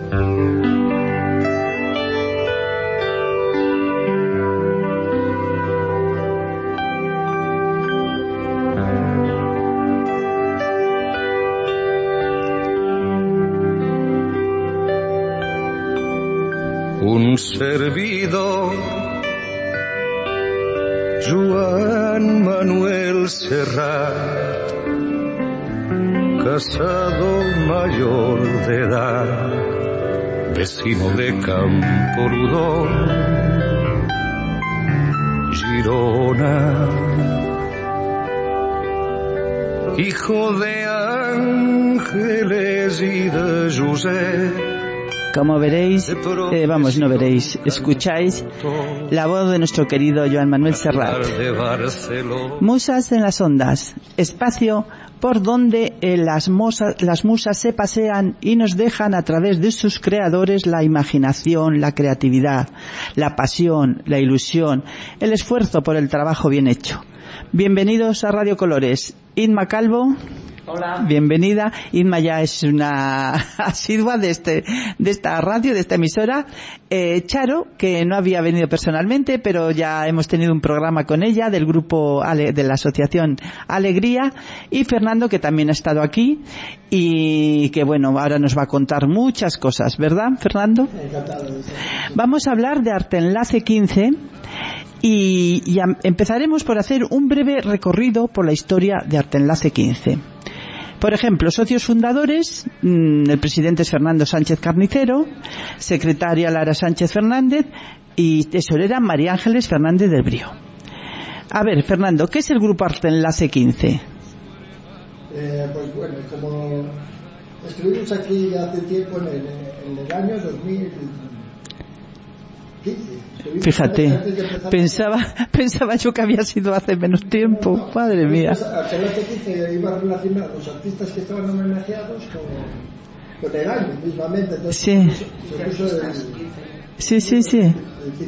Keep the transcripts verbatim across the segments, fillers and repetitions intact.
Un servidor, Joan Manuel Serrat, casado mayor de edad, vecino de Camprodon, Girona, hijo de Ángeles y de José. Como veréis, eh, vamos, no veréis, escucháis la voz de nuestro querido Joan Manuel Serrat. Musas en las ondas, espacio por donde eh, las, musas, las musas se pasean y nos dejan a través de sus creadores la imaginación, la creatividad, la pasión, la ilusión, el esfuerzo por el trabajo bien hecho. Bienvenidos a Radio Colores. Inma Calvo. Hola. Bienvenida. Inma ya es una asidua de este de esta radio, de esta emisora. Eh, Charo, que no había venido personalmente, pero ya hemos tenido un programa con ella del grupo Ale, de la asociación Alegría, y Fernando, que también ha estado aquí y que bueno, ahora nos va a contar muchas cosas, ¿verdad, Fernando? Encantado. Vamos a hablar de Arte Enlace quince. Y, y empezaremos por hacer un breve recorrido por la historia de Arte Enlace quince. Por ejemplo, socios fundadores, mmm, el presidente es Fernando Sánchez Carnicero, secretaria Lara Sánchez Fernández y tesorera María Ángeles Fernández del Brío. A ver, Fernando, ¿qué es el grupo Arte Enlace quince? Eh, pues bueno, como estuvimos aquí hace tiempo en el, en el año dos mil quince. Fíjate, pensaba pensaba yo que había sido hace menos tiempo. No, no, madre mía. Arte Enlace quince iba a relacionar los artistas que estaban homenajeados con, con el año mismamente. Entonces, sí. Se puso el, sí, sí, sí. El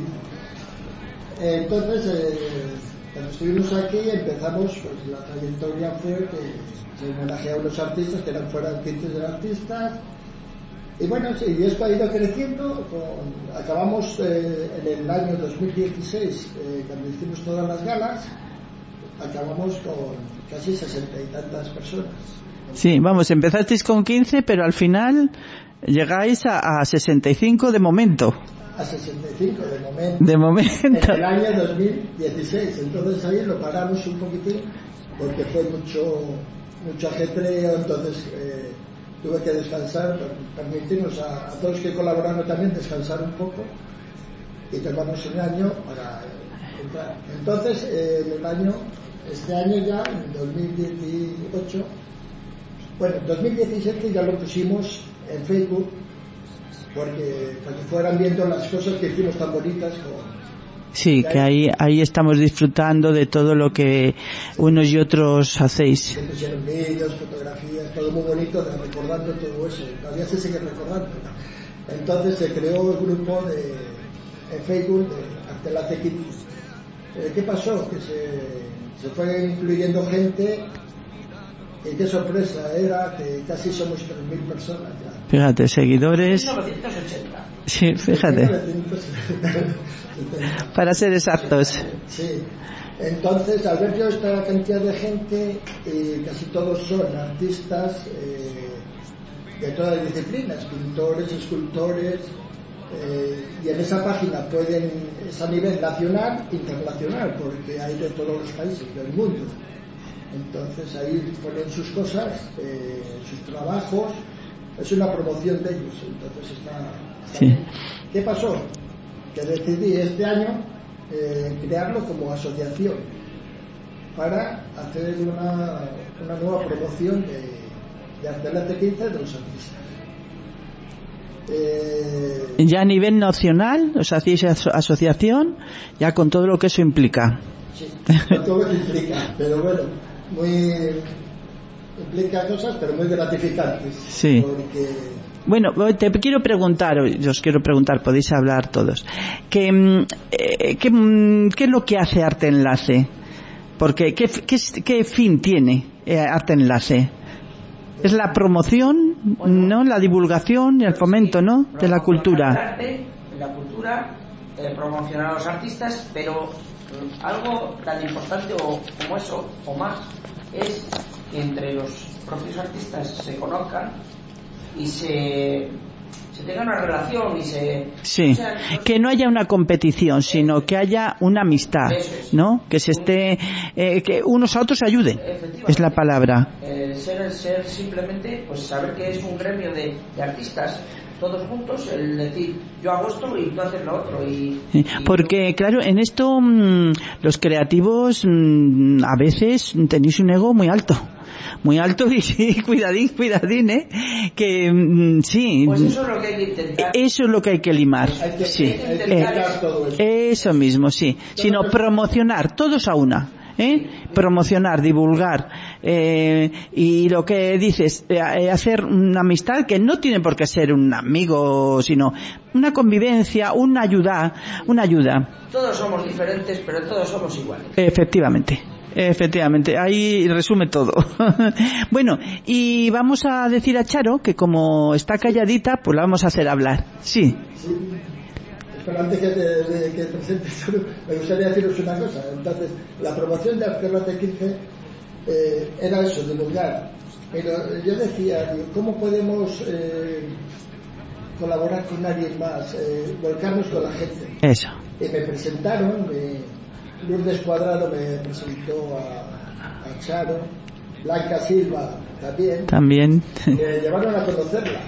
Entonces, eh, cuando estuvimos aquí empezamos, pues la trayectoria fue que se homenajea a unos artistas que eran fueran quince de artistas. Y bueno, sí, y esto ha ido creciendo. Con, acabamos eh, en el año dos mil dieciséis, eh, cuando hicimos todas las galas, acabamos con casi sesenta y tantas personas. Sí, vamos, empezasteis con quince, pero al final llegáis a, a sesenta y cinco de momento. A sesenta y cinco de momento. De momento. En el año dos mil dieciséis. Entonces ahí lo paramos un poquitín porque fue mucho, mucho ajetreo, entonces... Eh, tuve que descansar, permitirnos a, a todos que colaboraron también descansar un poco y tomamos un año para entrar. Entonces, eh, en el año, este año ya, en dos mil dieciocho, bueno, en dos mil diecisiete ya lo pusimos en Facebook porque para que fueran viendo las cosas que hicimos tan bonitas con... Sí, que ahí ahí estamos disfrutando de todo lo que unos y otros hacéis. Se pusieron vídeos, fotografías, todo muy bonito, recordando todo eso. Todavía se sigue recordando. Entonces se creó el grupo de, en Facebook de Arte Enlace quince. Eh, ¿Qué pasó? Que se, se fue incluyendo gente y qué sorpresa era que casi somos tres mil personas ya. Fíjate, seguidores. mil novecientos ochenta. Sí, fíjate. Para ser exactos. Sí. Entonces, al ver yo esta cantidad de gente, eh, casi todos son artistas eh, de todas las disciplinas, pintores, escultores, eh, y en esa página pueden, es a nivel nacional, internacional, porque hay de todos los países del mundo. Entonces ahí ponen sus cosas, eh, sus trabajos, es una promoción de ellos. Entonces está, está sí. ¿Qué pasó? Que decidí este año eh, crearlo como asociación para hacer una, una nueva promoción de, de Arte Enlace quince de los artistas. Eh, ya a nivel nacional, os hacéis aso- asociación, ya con todo lo que eso implica. Sí, con todo lo que implica, pero bueno, muy implica cosas, pero muy gratificantes. Sí. Porque bueno, te quiero preguntar, os quiero preguntar, podéis hablar todos, ¿qué, eh, qué, qué es lo que hace Arte Enlace? Porque, ¿qué, qué, qué fin tiene eh, Arte Enlace? Es la promoción, bueno, ¿no? La divulgación y el fomento, ¿no? De la cultura. El arte, la cultura, eh, promocionar a los artistas, pero eh, algo tan importante o, como eso, o más, es que entre los propios artistas se conozcan y se... se tenga una relación y se... Sí, o sea, no... que no haya una competición, sino que haya una amistad, ¿no? Que se esté... Eh, que unos a otros ayuden, es la palabra. Eh, ser, ser simplemente, pues saber que es un gremio de, de artistas, todos juntos, el decir, yo hago esto y tú haces lo otro. Y, y Porque, yo... claro, en esto mmm, los creativos mmm, a veces tenéis un ego muy alto. Muy alto y sí, cuidadín, cuidadín, ¿eh? Que mm, sí. Pues eso es lo que hay que intentar. Eso es lo que hay que limar. Hay que, sí. Hay que eh, todo eso. eso mismo, sí. Sino promocionar, todos a una. ¿Eh? Promocionar, divulgar eh, y lo que dices, eh, hacer una amistad que no tiene por qué ser un amigo, sino una convivencia, una ayuda, una ayuda. Todos somos diferentes, pero todos somos iguales. Efectivamente. Efectivamente, ahí resume todo. Bueno, y vamos a decir a Charo que como está calladita, pues la vamos a hacer hablar. Sí. Sí. Pero antes que te, de, que te presentes, me gustaría deciros una cosa. Entonces, la promoción de Arqueolate quince eh, era eso, divulgar. Pero yo decía, ¿cómo podemos eh, colaborar con alguien más? Eh, volcarnos con la gente. Eso. Y me presentaron... Me, Lourdes Cuadrado me presentó a, a Charo, Blanca Silva también. También. Me llevaron a conocerla.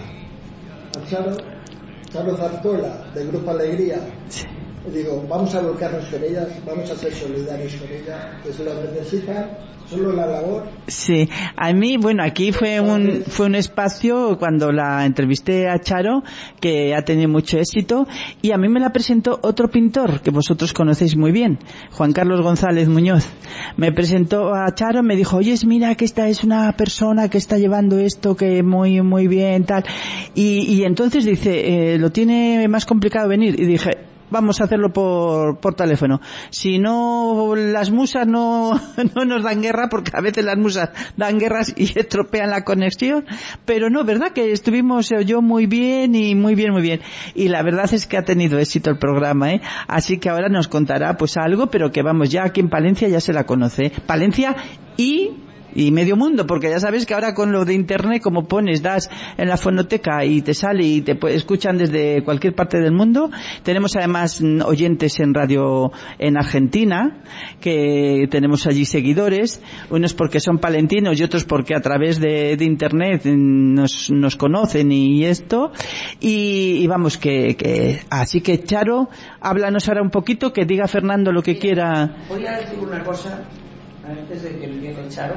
A Charo, Charo Zarzuela, del Grupo Alegría. Sí. Y digo, vamos a volcarnos con ellas, vamos a ser solidarios con ellas, que se lo necesitan, solo la labor. Sí, a mí, bueno, aquí fue un fue un espacio cuando la entrevisté a Charo que ha tenido mucho éxito y a mí me la presentó otro pintor que vosotros conocéis muy bien, Juan Carlos González Muñoz. Me presentó a Charo, me dijo, oye, mira que esta es una persona que está llevando esto que muy muy bien, tal. Y, y entonces dice, eh, lo tiene más complicado venir. Y dije, vamos a hacerlo por, por teléfono. Si no, las musas no, no nos dan guerra, porque a veces las musas dan guerras y estropean la conexión, pero no, ¿verdad? Que estuvimos yo muy bien y muy bien, muy bien. Y la verdad es que ha tenido éxito el programa, ¿eh? Así que ahora nos contará pues algo, pero que vamos, ya aquí en Palencia ya se la conoce. Palencia y... y medio mundo, porque ya sabes que ahora con lo de internet, como pones, das en la fonoteca y te sale y te escuchan desde cualquier parte del mundo. Tenemos además oyentes en radio en Argentina, que tenemos allí seguidores, unos porque son palentinos y otros porque a través de, de internet nos, nos conocen y esto, y, y vamos que, que así que Charo, háblanos ahora un poquito, que diga Fernando lo que quiera. Voy a decir una cosa antes de que empiece Charo,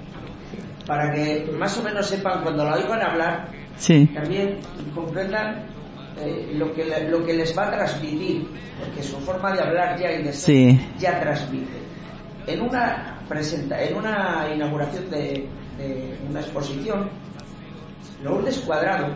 para que más o menos sepan cuando la oigan hablar, sí, también comprendan eh, lo que le, lo que les va a transmitir, porque su forma de hablar ya y de ser sí, ya transmite. En una presenta, en una inauguración de, de una exposición, Lourdes Cuadrado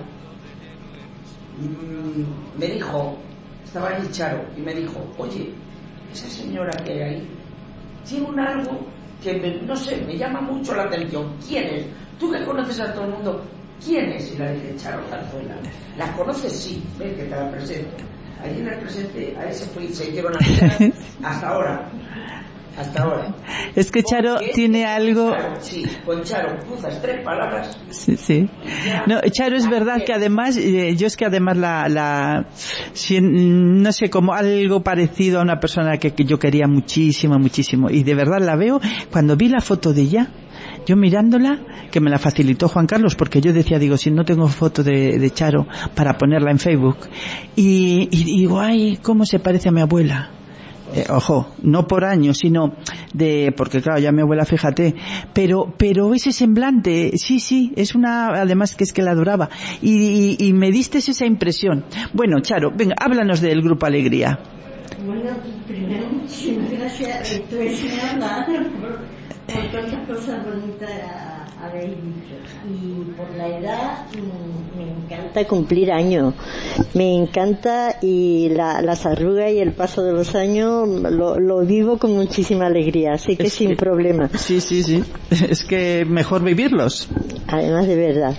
mmm, me dijo, estaba allí Charo y me dijo, oye, esa señora que hay ahí tiene un algo que me, no sé, me llama mucho la atención. ¿Quién es? Tú que conoces a todo el mundo, ¿quién es? Y la dije, Charo Zarzuela. ¿La conoces? Sí, ven que te la presento. Allí en el presente, a ese fue, se hicieron amistades hasta ahora. Hasta ahora. Es que Charo Porque tiene algo... Charo, sí, con Charo cruzas tres palabras. Sí, sí. No, Charo es verdad que además, eh, yo es que además la, la si, no sé, como algo parecido a una persona que, que yo quería muchísimo, muchísimo. Y de verdad la veo, cuando vi la foto de ella, yo mirándola, que me la facilitó Juan Carlos, porque yo decía, digo, si no tengo foto de, de Charo para ponerla en Facebook. Y, y digo, ay, cómo se parece a mi abuela. Eh, ojo, no por años, sino de, porque claro, ya mi abuela, fíjate, pero, pero ese semblante, sí, sí, es una, además que es que la adoraba, y, y, y me diste esa impresión. Bueno, Charo, venga, háblanos del Grupo Alegría. Bueno, primero muchísimas gracias, estoy enseñada por, por todas cosas bonitas habéis dicho, y por la edad me encanta encanta cumplir años, me encanta, y la, las arrugas y el paso de los años lo, lo vivo con muchísima alegría, así que es sin que, problema. Sí, sí, sí, es que mejor vivirlos. Además, de verdad,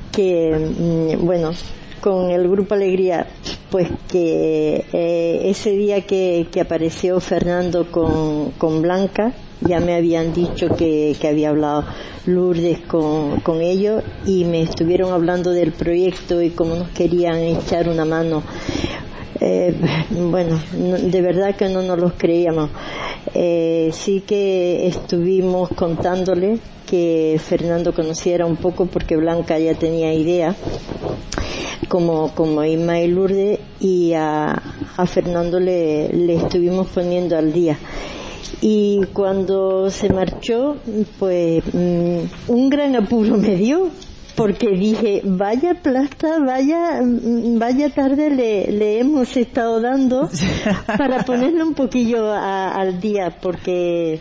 que bueno, con el Grupo Alegría, pues que eh, ese día que, que apareció Fernando con, con Blanca, ya me habían dicho que, que había hablado Lourdes con, con ellos, y me estuvieron hablando del proyecto y cómo nos querían echar una mano. Eh, bueno, no, de verdad que no nos los creíamos. Eh, sí que estuvimos contándole que Fernando conociera un poco, porque Blanca ya tenía idea, como, como Inma y Lourdes, y a, a Fernando le, le estuvimos poniendo al día. Y cuando se marchó, pues mmm, un gran apuro me dio, porque dije, vaya plasta, vaya vaya tarde le, le hemos estado dando para ponerle un poquillo a, al día, porque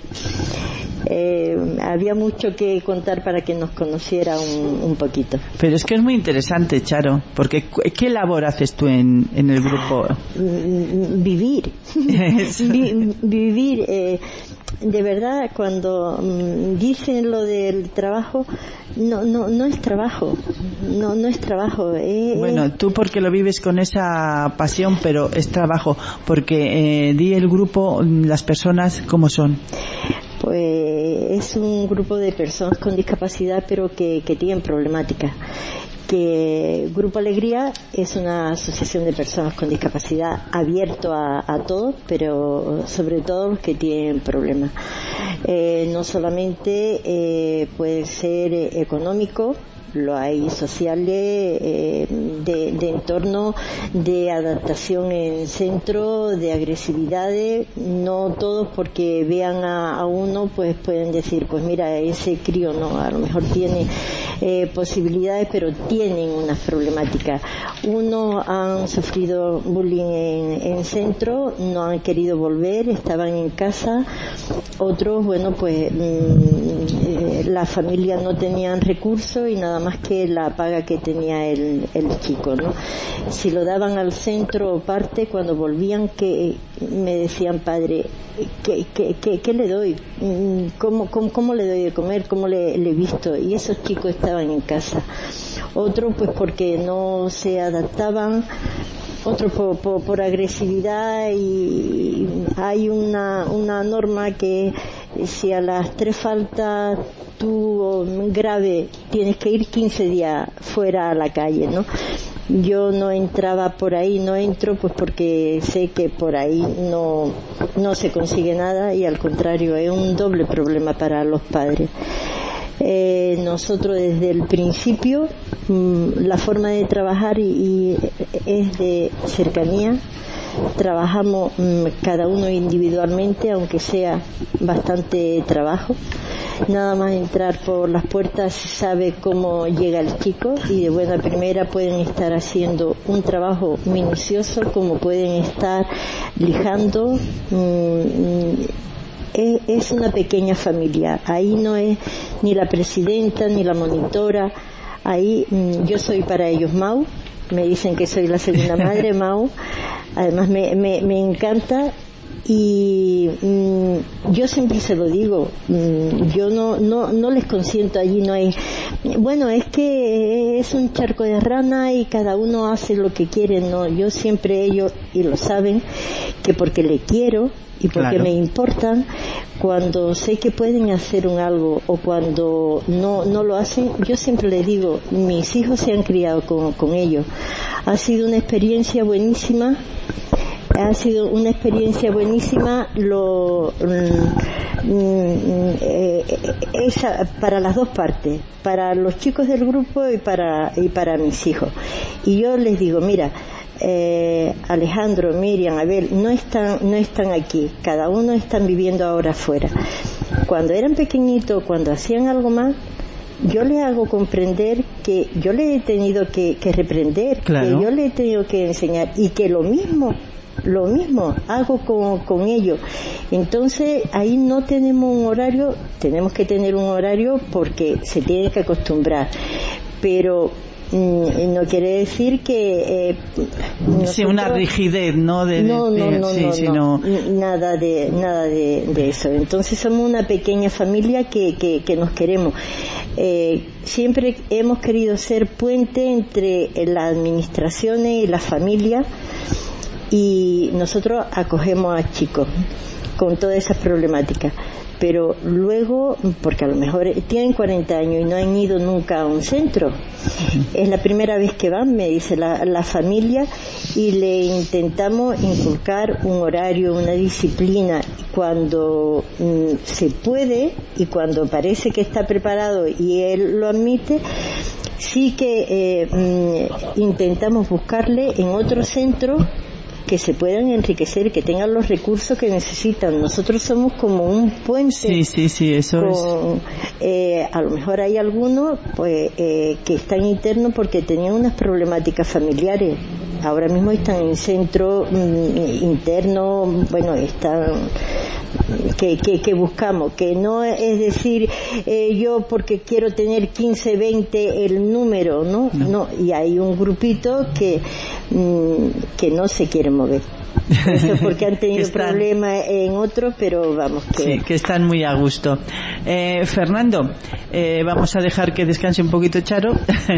eh, había mucho que contar para que nos conociera un, un poquito. Pero es que es muy interesante, Charo, porque ¿qué labor haces tú en, en el grupo? Vivir. Vi, vivir. Eh, de verdad, cuando um, dicen lo del trabajo, no no no es trabajo, no no es trabajo. Eh, bueno, tú porque lo vives con esa pasión, pero es trabajo, porque eh, di el grupo, las personas, ¿cómo son? Pues es un grupo de personas con discapacidad, pero que, que tienen problemáticas. Que Grupo Alegría es una asociación de personas con discapacidad abierto a, a todos, pero sobre todo los que tienen problemas. Eh, no solamente eh, puede ser económico, lo hay sociales, eh, de, de entorno, de adaptación en centro, de agresividades. No todos, porque vean a, a uno, pues pueden decir, pues mira, ese crío no, a lo mejor tiene eh, posibilidades, pero tienen unas problemáticas. Unos han sufrido bullying en, en centro, no han querido volver, estaban en casa. Otros, bueno, pues mmm, eh, la familia no tenían recursos y nada más que la paga que tenía el, el chico, ¿no? Si lo daban al centro o parte, cuando volvían, que me decían, padre, ¿qué, qué, qué, qué le doy? ¿Cómo, cómo, cómo le doy de comer? ¿Cómo le, le he visto? Y esos chicos estaban en casa. Otros, pues porque no se adaptaban. Otros por, por, por agresividad, y hay una, una norma que si a las tres faltas tú grave tienes que ir quince días fuera a la calle, ¿no? Yo no entraba por ahí, no entro pues porque sé que por ahí no, no se consigue nada, y al contrario es un doble problema para los padres. Eh, nosotros desde el principio mmm, la forma de trabajar y, y es de cercanía. Trabajamos mmm, cada uno individualmente, aunque sea bastante trabajo. Nada más entrar por las puertas se sabe cómo llega el chico, y de buena primera pueden estar haciendo un trabajo minucioso, como pueden estar lijando. Mmm, es una pequeña familia, ahí no es ni la presidenta ni la monitora, ahí mmm, yo soy para ellos Mau, me dicen que soy la segunda madre, Mau, además me, me, me encanta, y mmm, yo siempre se lo digo, mmm, yo no, no, no les consiento allí, no hay, bueno, es que es un charco de rana y cada uno hace lo que quiere, no, yo siempre ellos, y lo saben, que porque le quiero y porque claro, me importan, cuando sé que pueden hacer un algo o cuando no no lo hacen, yo siempre les digo, mis hijos se han criado con, con ellos, ha sido una experiencia buenísima, ha sido una experiencia buenísima, lo mm, mm, eh, esa, para las dos partes, para los chicos del grupo y para y para mis hijos. Y yo les digo, mira, Eh, Alejandro, Miriam, Abel, no están, no están aquí, cada uno están viviendo ahora afuera. Cuando eran pequeñitos, cuando hacían algo más, yo les hago comprender que yo les he tenido que, que reprender, claro, que yo les he tenido que enseñar, y que lo mismo, lo mismo hago con, con ellos. Entonces ahí no tenemos un horario, tenemos que tener un horario porque se tiene que acostumbrar, pero Mm, no quiere decir que eh, nosotros... sí, una rigidez, ¿no? De, no, de, no, de, no, sí, no, sino... no, nada de nada de, de eso. Entonces somos una pequeña familia que, que, que nos queremos. Eh, siempre hemos querido ser puente entre las administraciones y la familia, y nosotros acogemos a chicos con todas esas problemáticas, pero luego, porque a lo mejor tienen cuarenta años y no han ido nunca a un centro, es la primera vez que van, me dice la, la familia, y le intentamos inculcar un horario, una disciplina cuando mm, se puede y cuando parece que está preparado y él lo admite. Sí que eh, mm, intentamos buscarle en otro centro que se puedan enriquecer, que tengan los recursos que necesitan. Nosotros somos como un puente. Sí, sí, sí, eso con, es. Eh, a lo mejor hay algunos pues eh, que están internos porque tenían unas problemáticas familiares. Ahora mismo están en centro mm, interno, bueno, están... Que, que, que buscamos, que no es decir eh, yo porque quiero tener quince, veinte el número, ¿no? No, no. Y hay un grupito que mmm, que no se quiere mover. Eso porque han tenido están... problemas en otros, pero vamos que... Sí, que están muy a gusto. Eh, Fernando, eh, vamos a dejar que descanse un poquito Charo.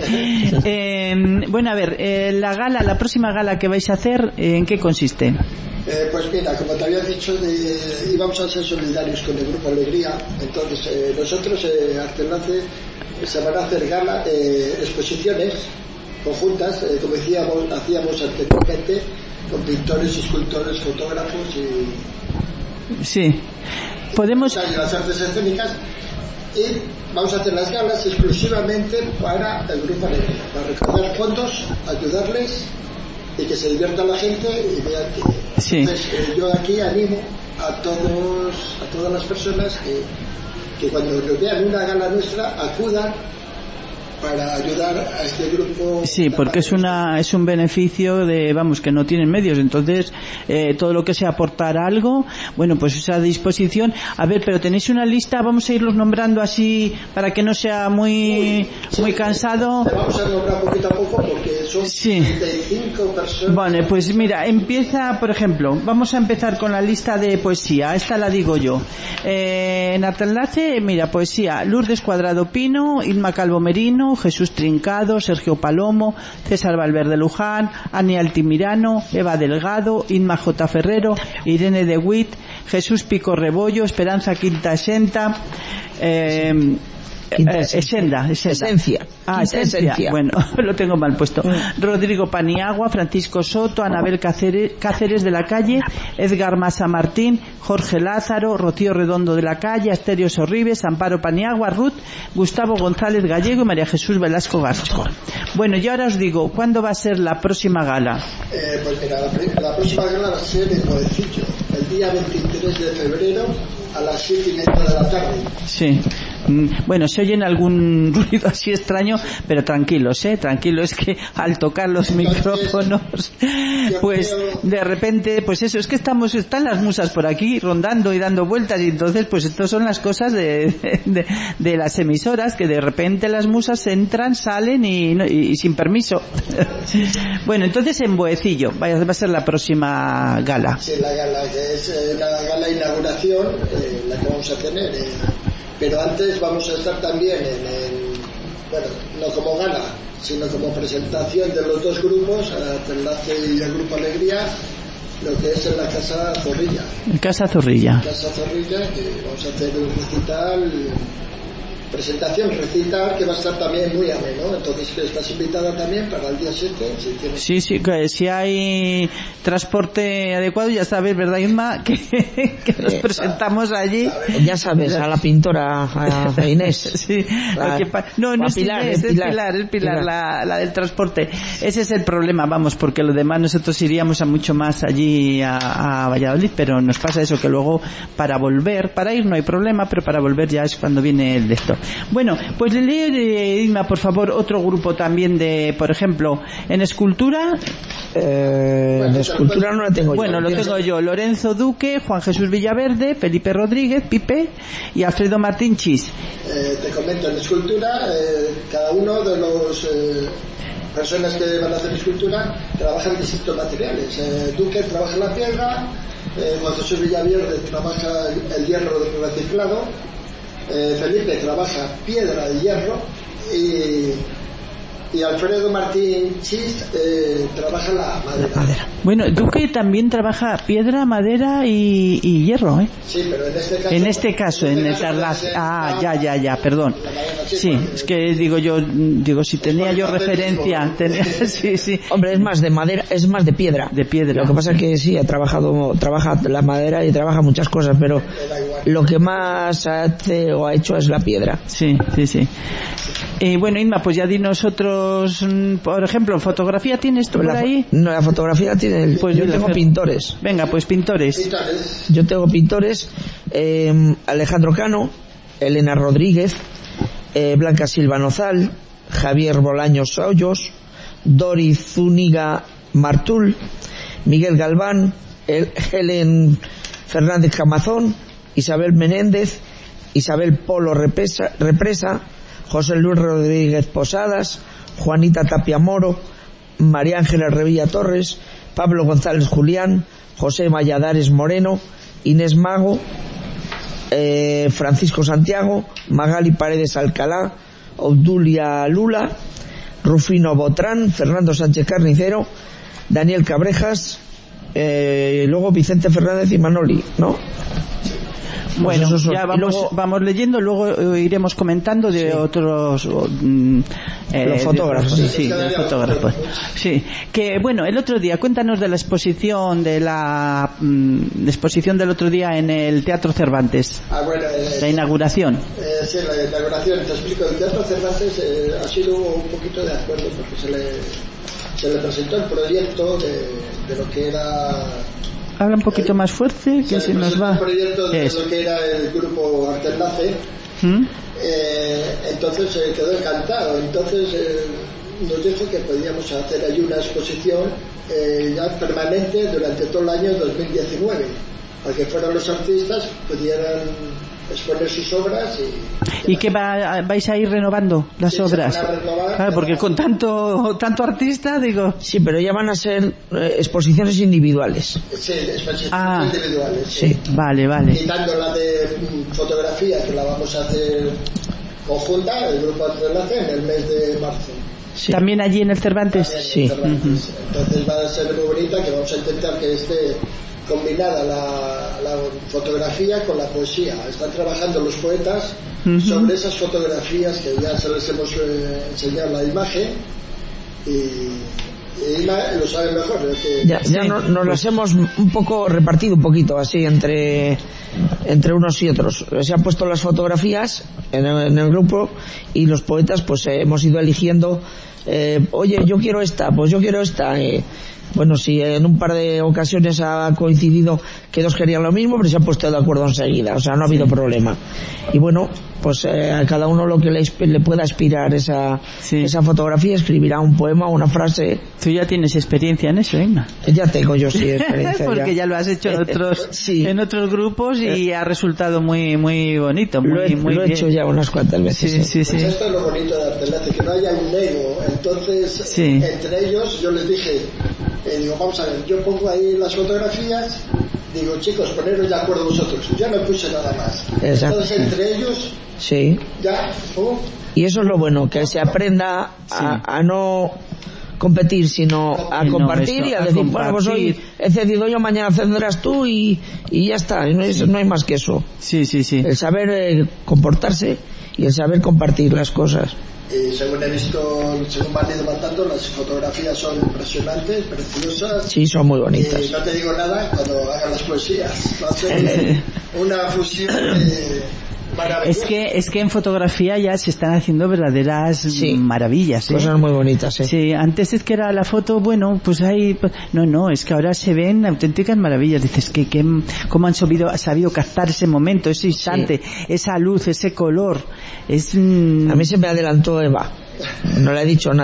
eh, bueno, a ver, eh, la gala, la próxima gala que vais a hacer, ¿en qué consiste? Eh, pues mira, como te había dicho, de, íbamos a ser solidarios con el Grupo Alegría. Entonces eh, nosotros, eh, Arte Enlace, se van a hacer gala, eh, exposiciones conjuntas, eh, como decíamos, hacíamos anteriormente, con pintores, escultores, fotógrafos y... Sí, podemos... y las artes escénicas, y vamos a hacer las galas exclusivamente para el Grupo Alegría, para recaudar fondos, ayudarles y que se divierta la gente y vean que... Sí. Entonces, eh, yo aquí animo a todos, a todas las personas que, que cuando vean una gala nuestra acudan para ayudar a este grupo. Sí, porque es una es un beneficio de, vamos, que no tienen medios, entonces eh, todo lo que sea aportar algo, bueno, pues es a disposición. A ver, pero tenéis una lista, vamos a irlos nombrando así para que no sea muy sí, muy cansado. Vamos a nombrar poquito a poco porque son sí. treinta y cinco personas. Vale, pues mira, empieza, por ejemplo, vamos a empezar con la lista de poesía, esta la digo yo. Eh, en Arte Enlace, mira, poesía: Lourdes Cuadrado Pino, Inma Calvo Merino, Jesús Trincado, Sergio Palomo, César Valverde Luján, Ani Altimirano, Eva Delgado, Inma J. Ferrero, Irene de Witt, Jesús Pico Rebollo, Esperanza Quinta Esenta, eh, Eh, Esenda, Esenda. Esencia. Ah, esencia. esencia. Bueno, lo tengo mal puesto. Mm. Rodrigo Paniagua, Francisco Soto, Anabel Cáceres, Cáceres de la Calle, Edgar Massa Martín, Jorge Lázaro, Rocío Redondo de la Calle, Asterio Sorribes, Amparo Paniagua, Ruth, Gustavo González Gallego y María Jesús Velasco Gasco. Bueno, y ahora os digo, ¿cuándo va a ser la próxima gala? Eh, pues mira, la, la próxima gala va a ser en Modecillo, el día veintitrés de febrero a las siete y media de la tarde. Sí. Bueno, se oyen algún ruido así extraño, pero tranquilos, ¿eh? Tranquilos, es que al tocar los micrófonos, pues de repente, pues eso, es que estamos, están las musas por aquí rondando y dando vueltas, y entonces pues estas son las cosas de, de, de las emisoras, que de repente las musas entran, salen y, y, y sin permiso. Bueno, entonces en Boecillo va a ser la próxima gala. Sí, la gala, que es eh, la gala inauguración, eh, la que vamos a tener, eh. Pero antes vamos a estar también en, en, bueno, no como gala, sino como presentación de los dos grupos, Arte Enlace y el Grupo Alegría, lo que es en la Casa Zorrilla. Casa Zorrilla. Casa Zorrilla, que vamos a hacer un recital, presentación, recital, que va a estar también muy ameno. Entonces estás invitada también para el día siete. Si tienes... Sí, sí, que si hay transporte adecuado, ya sabes, ¿verdad, Inma? Que, que nos presentamos allí. Ya sabes, a la pintora, a Inés. Sí, la, que pa... no, no es Pilar, Inés, es Pilar, Pilar, es Pilar, Pilar. La, la del transporte. Ese es el problema, vamos, porque lo demás nosotros iríamos a mucho más allí a, a Valladolid, pero nos pasa eso, que luego para volver, para ir no hay problema, pero para volver ya es cuando viene el de esto. Bueno, pues le leo, Inma, por favor, otro grupo también de, por ejemplo, en escultura. Eh, en escultura no la tengo bueno, yo. Bueno, lo tengo yo. Lorenzo Duque, Juan Jesús Villaverde, Felipe Rodríguez, Pipe y Alfredo Martín Chis. Eh, te comento, en escultura, eh, cada uno de los... Eh, personas que van a hacer escultura trabajan distintos materiales. Eh, Duque trabaja la piedra, eh, Juan José Villaverde trabaja el hierro reciclado, eh, Felipe trabaja piedra y hierro, y y Alfredo Martín Chis eh, trabaja la madera. madera. Bueno, Duque también trabaja piedra, madera y, y hierro, ¿eh? Sí, pero en este caso... En este caso, en, en el Tarlac. Ah, ya, ya, ya, perdón. Sí, es que digo yo, digo, si tenía yo referencia... Tenía, sí, sí. Hombre, es más de madera, es más de piedra. De piedra. Lo que pasa es que sí, ha trabajado, trabaja la madera y trabaja muchas cosas, pero lo que más hace o ha hecho es la piedra. Sí, sí, sí. Y bueno, Inma, pues ya dinos otros, por ejemplo, ¿fotografía tienes tú por la, ahí? No, la fotografía tiene el, pues yo tengo hacer... pintores. Venga, pues pintores. Pintores. Yo tengo pintores, eh, Alejandro Cano, Elena Rodríguez, eh, Blanca Silva Nozal, Javier Bolaños Hoyos, Dori Zúñiga Martul, Miguel Galván, el, Helen Fernández Camazón, Isabel Menéndez, Isabel Polo Represa, Represa, José Luis Rodríguez Posadas, Juanita Tapia Moro, María Ángela Revilla Torres, Pablo González Julián, José Valladares Moreno, Inés Mago, eh, Francisco Santiago, Magali Paredes Alcalá, Obdulia Lula, Rufino Botrán, Fernando Sánchez Carnicero, Daniel Cabrejas, eh, luego Vicente Fernández y Manoli, ¿no? Bueno, pues ya vamos, luego, vamos leyendo, luego iremos comentando de sí. otros eh, los fotógrafos, de, sí, de fotógrafos. Sí, que bueno, el otro día, cuéntanos de la exposición de la, mm, exposición del otro día en el Teatro Cervantes. Ah, bueno, eh, la inauguración. Eh, sí, la inauguración, te explico. El Teatro Cervantes eh, ha sido un poquito de acuerdo porque se le se le presentó el proyecto de, de lo que era. Habla un poquito más fuerte, que se nos va. El proyecto de lo que era el grupo Arte Enlace. ¿Mm? Eh, entonces eh, quedó encantado. Entonces eh, nos dijo que podíamos hacer ahí una exposición eh, ya permanente durante todo el año dos mil diecinueve, para que fueran los artistas pudieran exponer sus obras y, ¿Y qué va, vais a ir renovando las sí, obras? Renovar, claro, porque con tanto tanto artista, digo. Sí, pero ya van a ser eh, exposiciones individuales. Sí, exposiciones ah, individuales. Sí. sí, vale, vale. Quitando la de mm, fotografía, que la vamos a hacer conjunta, el grupo Arte Enlace, en el mes de marzo. Sí. ¿También allí en el Cervantes? También sí. En el Cervantes. Uh-huh. Entonces va a ser muy bonita, que vamos a intentar que esté combinada la, la fotografía con la poesía. Están trabajando los poetas uh-huh. sobre esas fotografías que ya se les hemos eh, enseñado la imagen y, y lo saben mejor. Que, ya ya sí. no, nos las hemos un poco repartido un poquito así entre entre unos y otros. Se han puesto las fotografías en el, en el grupo y los poetas pues eh, hemos ido eligiendo eh, oye, yo quiero esta, pues yo quiero esta eh, bueno, sí, en un par de ocasiones ha coincidido que dos querían lo mismo, pero se han puesto de acuerdo enseguida, o sea, no ha habido sí. problema. Y bueno, pues eh, a cada uno lo que le, le pueda inspirar esa, sí. esa fotografía, escribirá un poema, una frase. Tú ya tienes experiencia en eso, Inma. Ya tengo yo sí experiencia. Porque ya. ya lo has hecho en otros sí. en otros grupos y eh. ha resultado muy muy bonito, muy, lo he, muy lo he bien. hecho ya unas cuantas veces. Sí, sí, sí. Pues esto es lo bonito de Arte Enlace, que no haya un ego. Entonces, sí. entre ellos, yo les dije, eh, digo, vamos a ver, yo pongo ahí las fotografías, digo, chicos, poneros de acuerdo vosotros. Yo no puse nada más. Exacto. Entonces, entre ellos, sí. ya, oh, y eso es lo bueno, que se aprenda sí. a, a no competir, sino a compartir no, y a, a decir, compartir. Bueno, pues hoy he cedido yo, mañana cederás tú y, y ya está, no, es, sí. no hay más que eso. Sí, sí, sí. El saber eh, comportarse y el saber compartir las cosas. Y según he visto, según van ido matando, las fotografías son impresionantes, preciosas. Sí, son muy bonitas. Y no te digo nada cuando hagan las poesías. Va a ser una fusión de... Es que es que en fotografía ya se están haciendo verdaderas sí, maravillas, ¿eh? Cosas muy bonitas, ¿eh? Sí, antes es que era la foto, bueno, pues ahí, no, no, es que ahora se ven auténticas maravillas. Dices que, que cómo han sabido, sabido captar ese momento, ese instante, sí. esa luz, ese color. Es mm... A mí se me adelantó Eva. No le he dicho nada.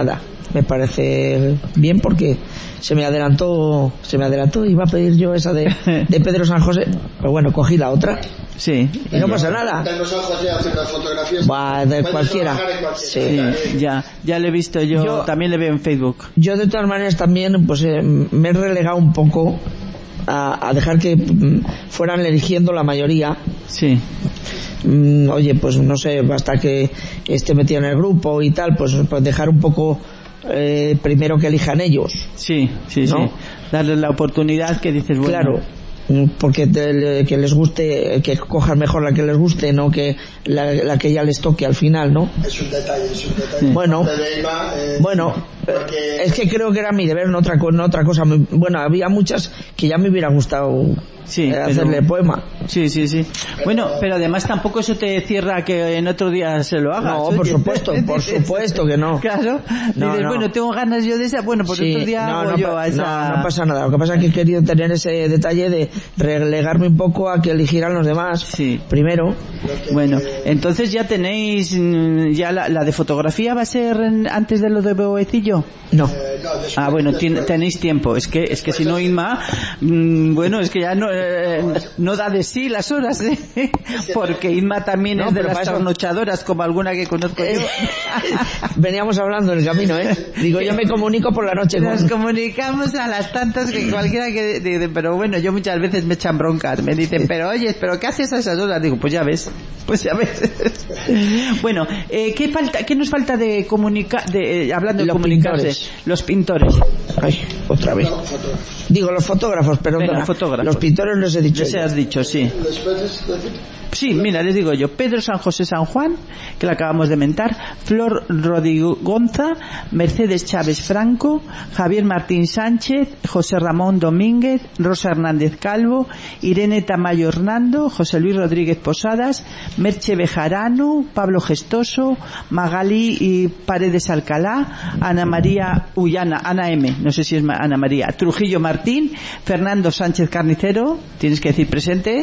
me parece bien porque se me adelantó, se me adelantó, iba a pedir yo esa de, de Pedro San José, pero bueno, cogí la otra. Sí. Y no pasa nada. Pedro San José hace unas fotografías. Va, de cualquiera. Sí, ya, ya le he visto yo, yo, también le veo en Facebook. Yo de todas maneras también, pues eh, me he relegado un poco a, a dejar que mm, fueran eligiendo la mayoría. Sí. Mm, oye, pues no sé, basta que esté metido en el grupo y tal, pues, pues dejar un poco eh, primero que elijan ellos. Sí, sí, ¿no? Sí. Darles la oportunidad que dices, bueno. Claro. Porque te, que les guste, que cojan mejor la que les guste, no que la, la que ya les toque al final, ¿no? Es un detalle, es un detalle. Bueno, Iba, eh, bueno, porque... es que creo que era mi deber, no otra, no otra cosa. Bueno, había muchas que ya me hubiera gustado sí, eh, hacerle pero... poema. Sí, sí, sí. Pero... Bueno, pero además tampoco eso te cierra que en otro día se lo hagas. No, oye. por supuesto, por supuesto que no. Claro. No, dices, no. bueno, tengo ganas yo de esa, bueno, por sí, otro día no, hago no, yo a esa... no, no pasa nada. Lo que pasa es que he querido tener ese detalle de relegarme un poco a que eligieran los demás. Sí. Primero. Bueno, entonces ya tenéis, ya la, la de fotografía va a ser antes de lo de Boecillo. No. Eh, no después, ah, bueno, después. tenéis tiempo. Es que, es que si no, Inma, mmm, bueno, es que ya no, eh, no da de sí las horas, ¿eh? Porque Inma también no, es de las trasnochadoras, como alguna que conozco yo. Veníamos hablando en el camino, ¿eh? Digo, yo me comunico por la noche. Nos con... comunicamos a las tantas que cualquiera que dice, pero bueno, yo muchas veces me echan broncas, me dicen, pero oye, pero ¿qué haces a esas horas? Digo, pues ya ves, pues ya ves. Bueno, eh, ¿qué falta, qué nos falta de comunicar, de eh, hablando de los comunicarse? Pintores. Los pintores. Ay, otra vez. No, Digo, los fotógrafos, perdón. Venga, fotógrafos. Los pintores les he dicho. Les has dicho, sí. Sí, mira, les digo yo, Pedro San José San Juan, que la acabamos de mentar, Flor Rodigonza, Mercedes Chávez Franco, Javier Martín Sánchez, José Ramón Domínguez, Rosa Hernández Calvo, Irene Tamayo Hernando, José Luis Rodríguez Posadas, Merche Bejarano, Pablo Gestoso, Magali y Paredes Alcalá, Ana María Ullana, Ana M, no sé si es Ana María, Trujillo Martín, Fernando Sánchez Carnicero, tienes que decir presente,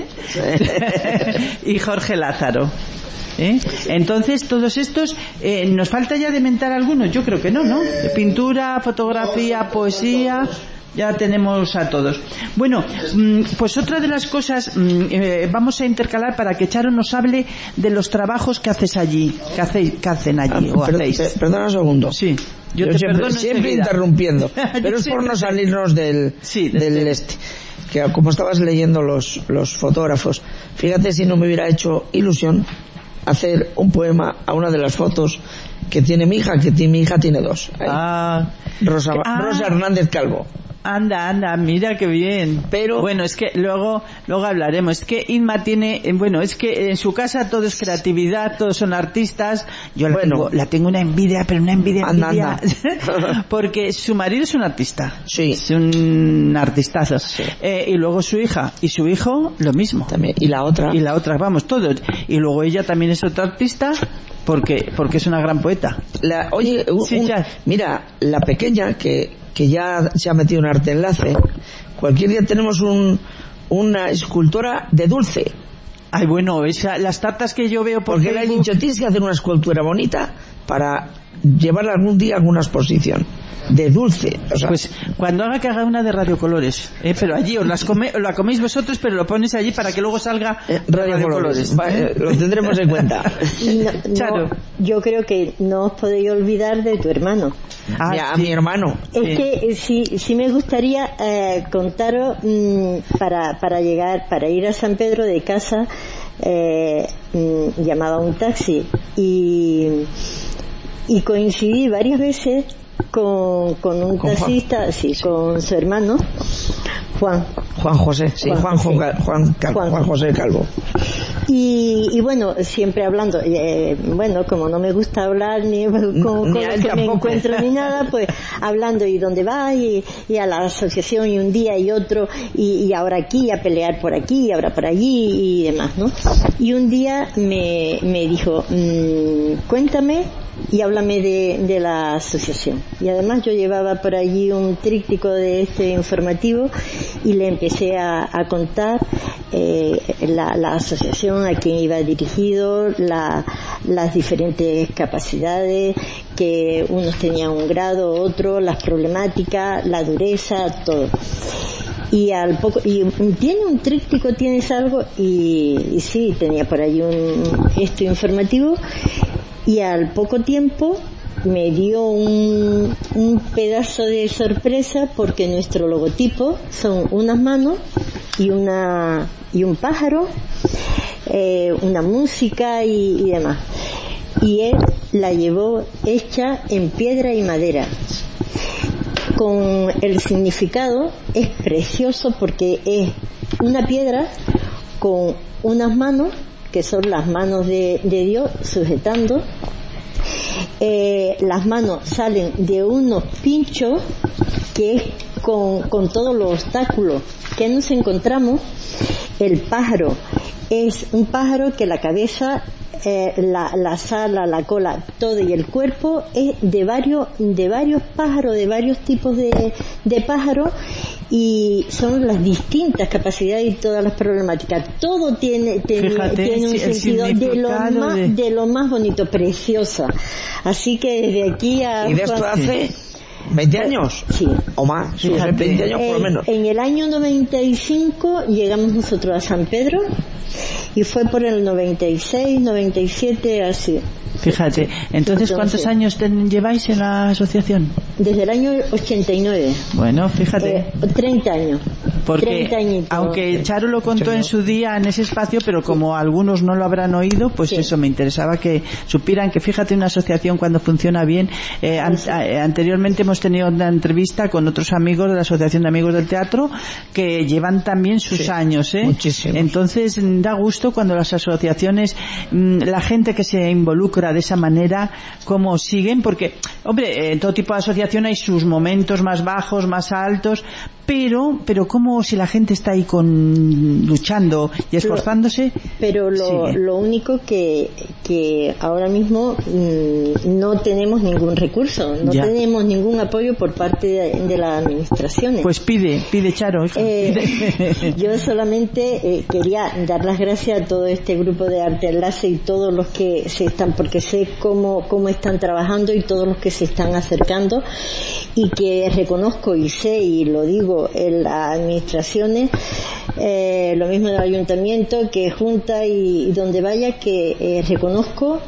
y Jorge Lázaro. ¿Eh? Entonces todos estos eh, nos falta ya de mentar algunos, yo creo que no, ¿no? Pintura, fotografía, poesía, ya tenemos a todos. Bueno, pues otra de las cosas eh, vamos a intercalar para que Charo nos hable de los trabajos que haces allí, que, hacéis, que hacen allí ah, o per, hacéis. Per, perdona un segundo. Sí. Yo, yo te siempre, perdono siempre enseguida. interrumpiendo, pero es por no salirnos del, sí, del, del este. Que como estabas leyendo los, los fotógrafos, fíjate si no me hubiera hecho ilusión hacer un poema a una de las fotos que tiene mi hija, que tiene, mi hija tiene dos. Ahí. Ah, Rosa, ah, Rosa Hernández Calvo. Anda, anda, mira qué bien. Pero bueno, es que luego luego hablaremos. Es que Inma tiene, bueno, es que en su casa todo es creatividad, todos son artistas. Yo la, bueno, tengo, la tengo una envidia, pero una envidia, anda, envidia. Anda. Porque su marido es un artista. Sí. Es un artistazo. Sí. Eh, y luego su hija y su hijo lo mismo. También. Y la otra. Y la otra, vamos, todos. Y luego ella también es otra artista. Porque porque es una gran poeta. La, oye, un, sí, un, mira, la pequeña que que ya se ha metido en arte enlace, cualquier día tenemos un una escultora de dulce. Ay, bueno, esa, las tartas que yo veo por porque le he dicho, tienes que hacer una escultura bonita para llevarla algún día a alguna exposición de dulce, o sea, pues cuando haga que haga una de radiocolores, ¿eh? Pero allí os las come, os la coméis vosotros, pero lo pones allí para que luego salga eh, radiocolores, radio ¿eh? Lo tendremos en cuenta. No, Claro. No, yo creo que no os podéis olvidar de tu hermano. Ah, ya, sí. A mi hermano. Es sí. que sí, sí me gustaría eh, contaros mmm, para para llegar, para ir a San Pedro de casa, eh, mmm, llamaba un taxi y y coincidí varias veces con, con un ¿Con taxista, Juan? sí, con su hermano Juan. Juan José, sí, Juan, Juan, Juan, Juan, Cal, Juan. Juan José Calvo. Y, y bueno, siempre hablando, eh, bueno, como no me gusta hablar ni con, con ni lo que tampoco. me encuentro ni nada, pues hablando y dónde va y, y a la asociación y un día y otro y, y ahora aquí, a pelear por aquí y ahora por allí y demás, ¿no? Y un día me, me dijo, mmm, cuéntame y háblame de, de la asociación. Y además yo llevaba por allí un tríptico de este informativo y le empecé a, a contar eh, la, la asociación a quien iba dirigido, la, las diferentes capacidades, que unos tenían un grado, otro, las problemáticas, la dureza, todo. Y al poco, y tiene un tríptico, tienes algo, y, y sí, tenía por ahí un esto informativo, y al poco tiempo me dio un, un pedazo de sorpresa, porque nuestro logotipo son unas manos y una y un pájaro, eh, una música y, y demás. Y él la llevó hecha en piedra y madera. Con el significado es precioso, porque es una piedra con unas manos, que son las manos de, de Dios sujetando. Eh, las manos salen de unos pinchos, que es con, con todos los obstáculos que nos encontramos. El pájaro es un pájaro que la cabeza, eh, la, la sala, la cola, todo, y el cuerpo es de varios de varios pájaros, de varios tipos de, de pájaros, y son las distintas capacidades y todas las problemáticas. Todo tiene tiene, Fíjate, tiene un sentido de lo más de... de lo más bonito, preciosa. Así que desde aquí a y de esto hace veinte años, sí, o más, sí, veinte años por lo menos. En, en el año noventa y cinco llegamos nosotros a San Pedro, y fue por el noventa y seis, noventa y siete, así. Fíjate, entonces, entonces ¿cuántos años ten, lleváis en la asociación? Desde el año ochenta y nueve. Bueno, fíjate. Eh, treinta años. Porque, treinta añitos. Aunque Charo lo contó en su día en ese espacio, pero como algunos no lo habrán oído, pues sí, eso me interesaba que supieran que, fíjate, una asociación cuando funciona bien. Eh, an sí. a, anteriormente hemos tenido una entrevista con otros amigos de la Asociación de Amigos del Teatro que llevan también sus sí, años, ¿eh? Muchísimo. Entonces da gusto cuando las asociaciones, la gente que se involucra de esa manera, cómo siguen, porque, hombre, en todo tipo de asociación hay sus momentos más bajos, más altos, pero pero como si la gente está ahí con luchando y esforzándose. Pero lo, lo único que que ahora mismo mmm, no tenemos ningún recurso, no ya. tenemos ningún apoyo por parte de, de las administraciones. Pues pide, pide Charo, hija. Eh, pide. Yo solamente eh, quería dar las gracias a todo este grupo de Arte Enlace y todos los que se están, porque sé cómo cómo están trabajando, y todos los que se están acercando, y que reconozco y sé y lo digo en las administraciones, eh, lo mismo del ayuntamiento, que junta y, y donde vaya, que eh, reconozco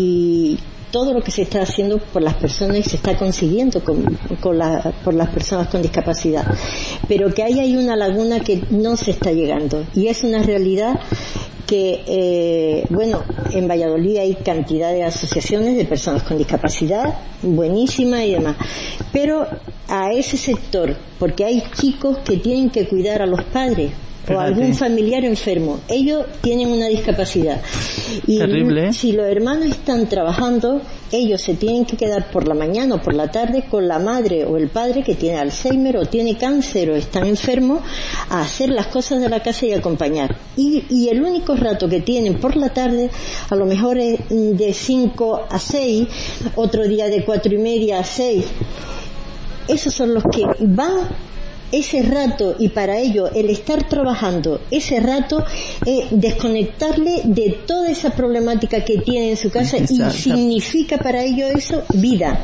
y todo lo que se está haciendo por las personas y se está consiguiendo con, con la, por las personas con discapacidad, pero que ahí hay una laguna que no se está llegando, y es una realidad que, eh, bueno, en Valladolid hay cantidad de asociaciones de personas con discapacidad buenísimas y demás, pero a ese sector, porque hay chicos que tienen que cuidar a los padres, o algún familiar enfermo, ellos tienen una discapacidad, y terrible, ¿eh? Si los hermanos están trabajando, ellos se tienen que quedar por la mañana o por la tarde con la madre o el padre que tiene Alzheimer o tiene cáncer o están enfermos, a hacer las cosas de la casa y acompañar, y, y el único rato que tienen por la tarde a lo mejor es de cinco a seis, otro día de cuatro y media a seis. Esos son los que van ese rato, y para ello el estar trabajando ese rato es eh, desconectarle de toda esa problemática que tiene en su casa, y significa para ello eso vida.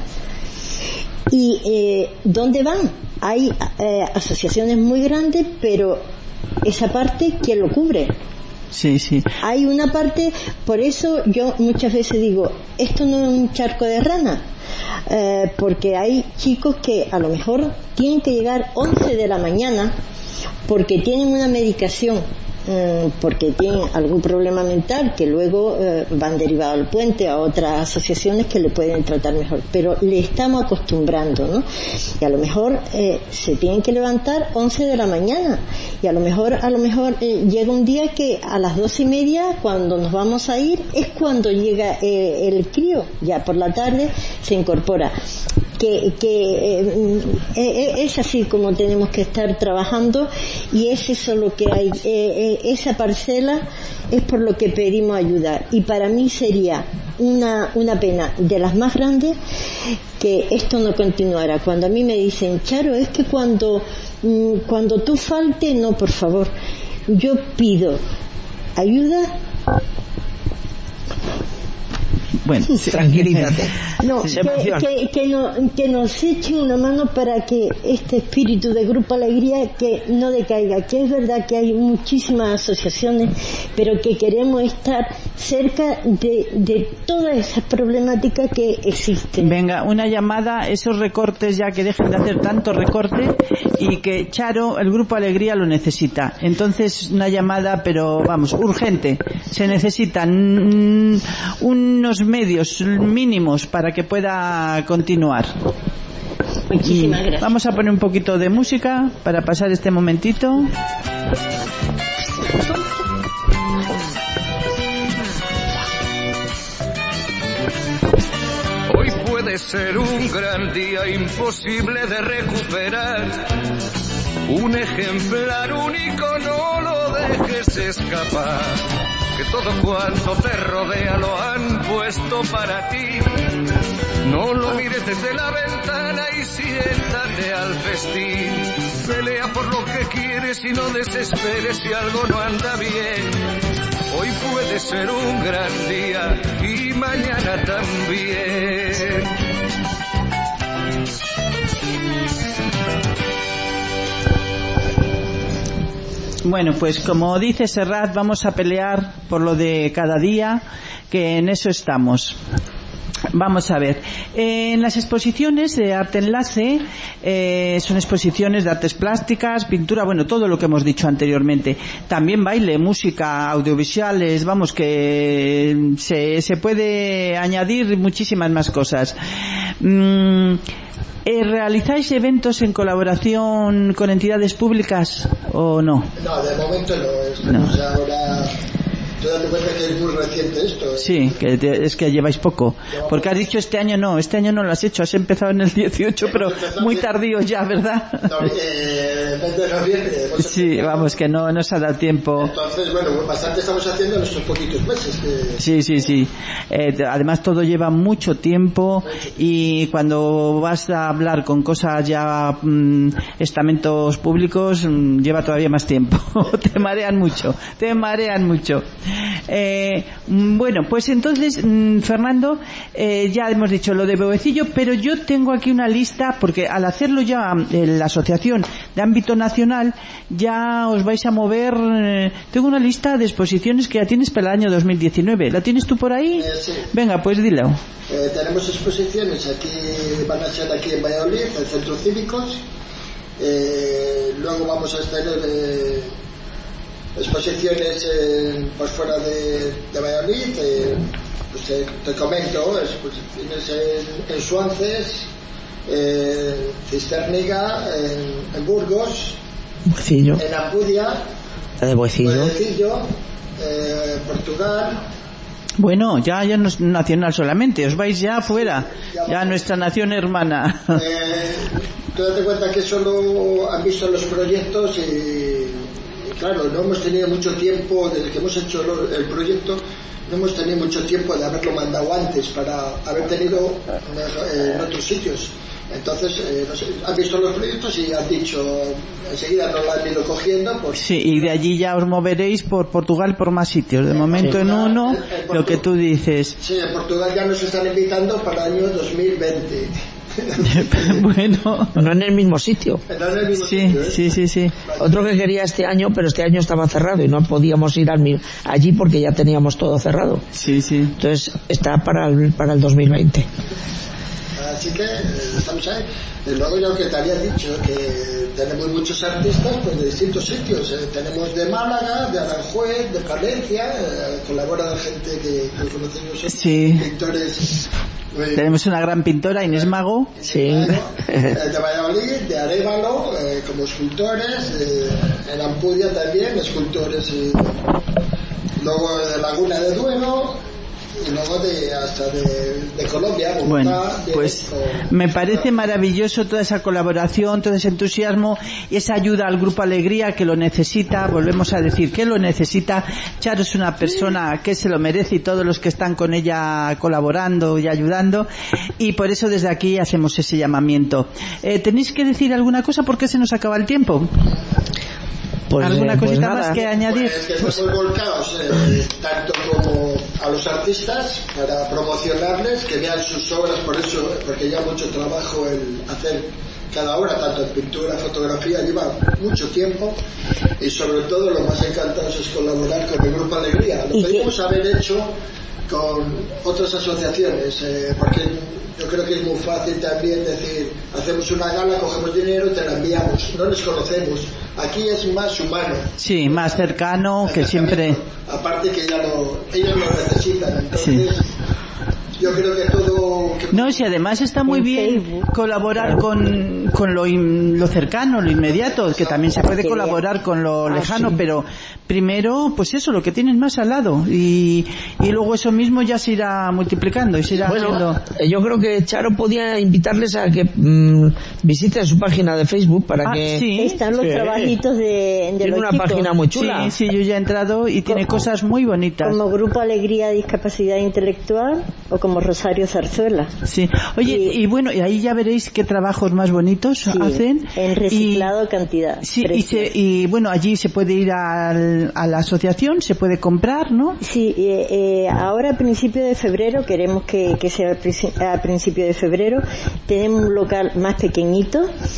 Y eh, ¿dónde van? Hay eh, asociaciones muy grandes, pero esa parte, ¿quién lo cubre? Sí, sí. Hay una parte, por eso yo muchas veces digo, esto no es un charco de rana, eh, porque hay chicos que a lo mejor tienen que llegar once de la mañana porque tienen una medicación, eh, porque tienen algún problema mental, que luego eh, van derivados al puente a otras asociaciones que le pueden tratar mejor, pero le estamos acostumbrando, ¿no? Y a lo mejor eh, se tienen que levantar once de la mañana, y a lo mejor a lo mejor eh, llega un día que a las doce y media, cuando nos vamos a ir, es cuando llega eh, el crío, ya por la tarde se incorpora. Que, que eh, eh, es así como tenemos que estar trabajando, y es eso lo que hay. Eh, eh, esa parcela es por lo que pedimos ayuda, y para mí sería una, una pena de las más grandes que esto no continuara. Cuando a mí me dicen, Charo, es que cuando, cuando tú faltes, no, por favor, yo pido ayuda. Bueno, sí. Tranquilízate. No, que, que, que, no, que nos echen una mano para que este espíritu de Grupo Alegría que no decaiga, que es verdad que hay muchísimas asociaciones, pero que queremos estar cerca de, de todas esas problemáticas que existen. Venga, una llamada, esos recortes ya, que dejen de hacer tanto recorte, y que Charo, el Grupo Alegría lo necesita. Entonces, una llamada, pero vamos, urgente. Se necesitan unos medios mínimos para que pueda continuar. Muchísimas gracias. Vamos a poner un poquito de música para pasar este momentito. Hoy puede ser un gran día imposible de recuperar. Un ejemplar único, no lo dejes escapar. Que todo cuanto te rodea lo han puesto para ti. No lo mires desde la ventana y siéntate al festín. Pelea por lo que quieres y no desesperes si algo no anda bien. Hoy puede ser un gran día y mañana también. Bueno, pues como dice Serrat, vamos a pelear por lo de cada día, que en eso estamos. Vamos a ver, eh, en las exposiciones de Arte Enlace, eh, son exposiciones de artes plásticas, pintura, bueno, todo lo que hemos dicho anteriormente. También baile, música, audiovisuales, vamos, que se, se puede añadir muchísimas más cosas. Mm, Eh, ¿Realizáis eventos en colaboración con entidades públicas o no? No, de momento no. Estamos no. ahora... Te das cuenta que es muy reciente esto. ¿eh? Sí, que te, es que lleváis poco. Porque has dicho este año no, este año no lo has hecho, has empezado en el dieciocho, pero muy tardío ya, ¿verdad? No, eh, veinte de noviembre. Sí, vamos, que no nos ha dado tiempo. Entonces, bueno, bastante estamos haciendo en estos poquitos meses. Que... Sí, sí, sí. Eh, además todo lleva mucho tiempo, y cuando vas a hablar con cosas ya, mmm, estamentos públicos, mmm, lleva todavía más tiempo. Te marean mucho, te marean mucho. Eh, bueno, pues entonces, Fernando, eh, ya hemos dicho lo de Boecillo, pero yo tengo aquí una lista, porque al hacerlo ya en la asociación de ámbito nacional, ya os vais a mover. Eh, tengo una lista de exposiciones que ya tienes para el año dos mil diecinueve. ¿La tienes tú por ahí? Eh, sí. Venga, pues dilo. Eh, tenemos exposiciones aquí, van a ser aquí en Valladolid, en Centros Cívicos. Eh, luego vamos a tener eh, exposiciones eh, pues fuera de, de Valladolid. Eh, pues te, te comento, exposiciones en, en Suances, eh, Cisterniga, en, en Burgos, Boecillo. en Ampudia, La de Boecillo, Boecillo eh, Portugal. Bueno, ya, ya no es nacional solamente, os vais ya afuera, ya, ya nuestra nación hermana. Eh, tú date cuenta que solo han visto los proyectos y, y claro, no hemos tenido mucho tiempo, desde que hemos hecho el proyecto, no hemos tenido mucho tiempo de haberlo mandado antes para haber tenido eh, en otros sitios. Entonces, eh, no sé, han visto los proyectos y han dicho, enseguida nos lo han ido cogiendo. Pues, sí, y de allí ya os moveréis por Portugal, por más sitios. De momento en uno, en, en lo que tú dices. Sí, en Portugal ya nos están invitando para el año dos mil veinte. Bueno, no en el mismo sitio. No en el mismo sí, sitio, ¿eh? sí, sí, sí. Otro que quería este año, pero este año estaba cerrado y no podíamos ir al, allí porque ya teníamos todo cerrado. Sí, sí. Entonces está para el, para el dos mil veinte. Así que eh, estamos ahí. Y luego ya lo que te había dicho, que tenemos muchos artistas pues de distintos sitios. Eh, tenemos de Málaga, de Aranjuez, de Palencia, eh, colabora gente que, que conocemos, sí. Pintores. Eh, tenemos una gran pintora, Inés Mago. Sí. Mago, eh, de Valladolid, de Arévalo, eh, como escultores, eh, en Ampudia también, escultores. Eh, luego de Laguna de Duero. y luego de, hasta de, de Colombia, Bogotá, bueno, de pues esto. Me parece maravilloso toda esa colaboración, todo ese entusiasmo y esa ayuda al Grupo Alegría, que lo necesita. Volvemos a decir que lo necesita. Charo es una persona que se lo merece, y todos los que están con ella colaborando y ayudando, y por eso desde aquí hacemos ese llamamiento. Eh, ¿Tenéis que decir alguna cosa porque se nos acaba el tiempo? Pues, ¿Alguna eh, pues cosita nada. más que añadir? Pues que estamos volcados eh, tanto como a los artistas para promocionarles, que vean sus obras, por eso, porque lleva mucho trabajo el hacer cada obra, tanto en pintura, fotografía, lleva mucho tiempo, y sobre todo lo más encantados es colaborar con el Grupo Alegría. Lo podríamos haber hecho con otras asociaciones, eh, porque yo creo que es muy fácil también decir, hacemos una gala, cogemos dinero y te la enviamos, no les conocemos. Aquí es más humano. Sí, más cercano, que siempre... Aparte que ya lo, ellos lo necesitan, entonces... Sí. Yo creo que todo... Que... No, si además está muy bien colaborar con, con lo, in, lo cercano, lo inmediato, que también se puede colaborar con lo lejano, pero primero, pues eso, lo que tienes más al lado, y, y luego eso mismo ya se irá multiplicando y se irá bueno, haciendo... Yo creo que Charo podía invitarles a que mmm, visiten su página de Facebook para ah, que... Sí, están los sí. trabajitos de, de tiene los una chicos. página muy chula. Sí, sí, yo ya he entrado y tiene como, cosas muy bonitas. Como Grupo Alegría Discapacidad Intelectual o como Rosario Zarzuela. Sí. Oye, y, y bueno, y ahí ya veréis qué trabajos más bonitos sí, hacen. En reciclado y, cantidad. Sí, y, se, y bueno, allí se puede ir al, a la asociación, se puede comprar, ¿no? Sí, eh, eh, ahora a principio de febrero, queremos que, que sea a principio de febrero, tenemos un local más pequeñito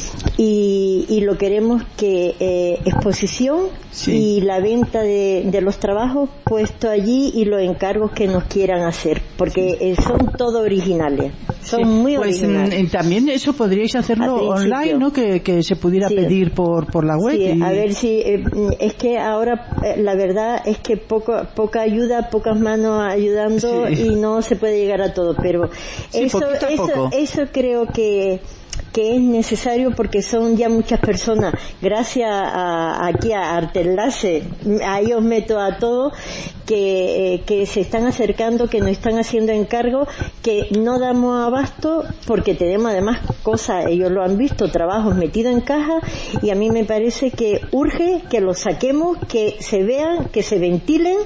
y, y lo queremos que eh, exposición sí. y la venta de, de los trabajos puesto allí y los encargos que nos quieran hacer, porque eh, son todos originales, son sí. muy pues originales. En, también eso podríais hacerlo online, ¿no? Que, que se pudiera sí. pedir por, por la web. Sí, y... a ver si, eh, es que ahora eh, la verdad es que poco, poca ayuda, pocas manos ayudando sí. y no se puede llegar a todo, pero sí, eso, eso, eso creo que que es necesario porque son ya muchas personas, gracias a, aquí a Artenlace, ahí os meto a todos, que, eh, que se están acercando, que nos están haciendo encargo, que no damos abasto porque tenemos además cosas, ellos lo han visto, trabajos metidos en caja, y a mí me parece que urge que los saquemos, que se vean, que se ventilen,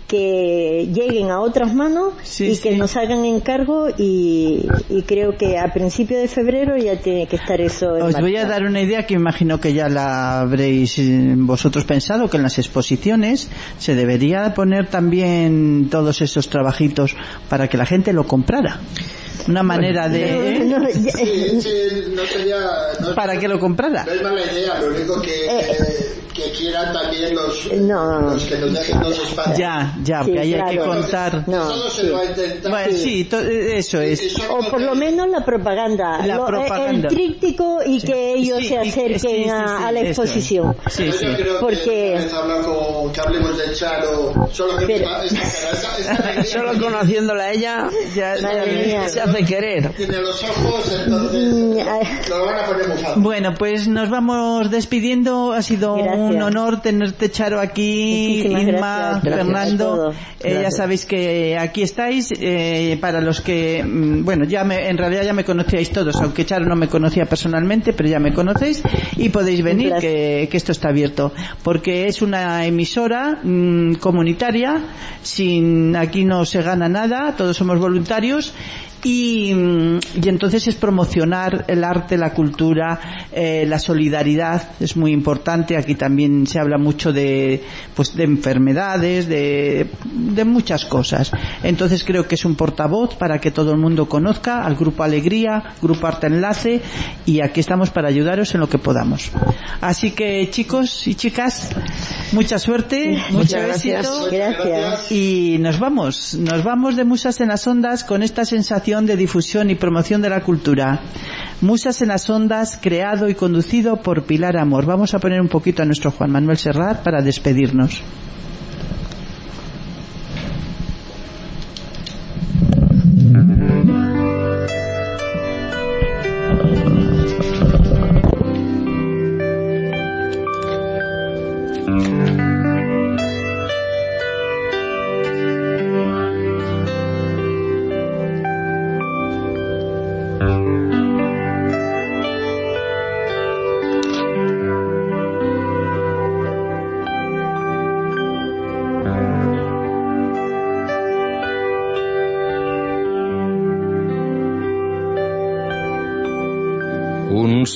que lleguen a otras manos sí, y que sí. nos hagan encargo, y, y creo que a principios de febrero ya tiene que estar eso en Os marcha. voy a dar una idea que imagino que ya la habréis vosotros pensado, que en las exposiciones se debería poner también todos esos trabajitos para que la gente lo comprara. Una manera bueno, de... No, no, ya, sí, sí, no sería, no, para que lo comprara. No es mala idea, lo único que, eh, que quieran también los, no, los que nos dejen los espacios. Ya, ya, sí, que ahí claro. hay que contar. No, todo sí. se va a intentar. Bueno, sí, sí to, eso es. O por lo menos la propaganda. La lo, propaganda. El tríptico y sí. que ellos sí, se acerquen sí, sí, sí, a, a la exposición. Sí, sí. Yo creo porque... que hablar con, que hablemos de Charo, solo que Pero... esta, esta, esta, esta solo conociéndola a ella ya se, se hace querer. Tiene los ojos, entonces lo van a poner muy fácil. Bueno, pues nos vamos despidiendo. Ha sido gracias. Un honor tenerte, Charo, aquí. Muchísimas Inma, gracias. Fernando, eh, ya sabéis que aquí estáis. Eh, para los que, bueno, ya me, en realidad ya me conocíais todos, aunque Charo no me conocía personalmente, pero ya me conocéis y podéis venir, que, que esto está abierto, porque es una emisora mmm, comunitaria. Sin, aquí no se gana nada, todos somos voluntarios. Y, y entonces es promocionar el arte, la cultura, eh, la solidaridad, es muy importante. Aquí también se habla mucho de, pues, de enfermedades, de, de muchas cosas. Entonces creo que es un portavoz para que todo el mundo conozca al Grupo Alegría, Grupo Arte Enlace, y aquí estamos para ayudaros en lo que podamos. Así que, chicos y chicas, mucha suerte, mucho éxito. Gracias. Y nos vamos, nos vamos de Musas en las Ondas con esta sensación de difusión y promoción de la cultura. Musas en las Ondas, creado y conducido por Pilar Amor. Vamos a poner un poquito a nuestro Juan Manuel Serrat para despedirnos.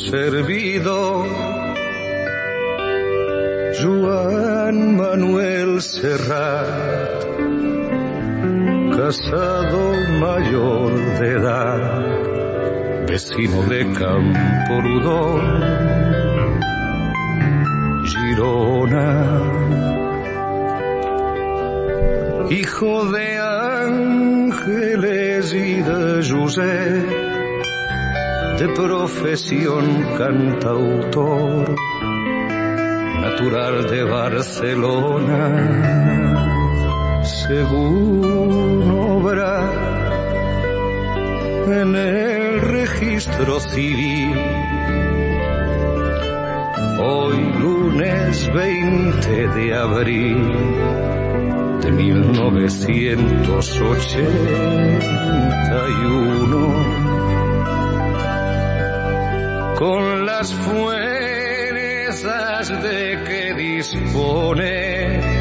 servidor, Joan Manuel Serrat, casado mayor de edad, vecino de Camprodon, Girona, hijo de Ángeles y de José, de profesión cantautor, natural de Barcelona, según obra en el registro civil. Hoy lunes veinte de abril de mil novecientos ochenta y uno, con las fuerzas de que dispone